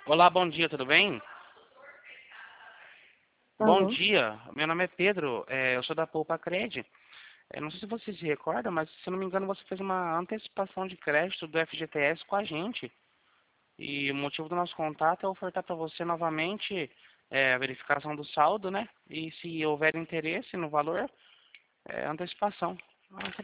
Olá, bom dia, tudo bem? Bom Alô? dia, meu nome é Pedro, eu sou da Poupa Cred. Não sei se você se recorda, mas se eu não me engano você fez uma antecipação de crédito do FGTS com a gente. E o motivo do nosso contato é ofertar para você novamente a verificação do saldo, né? E se houver interesse no valor, antecipação.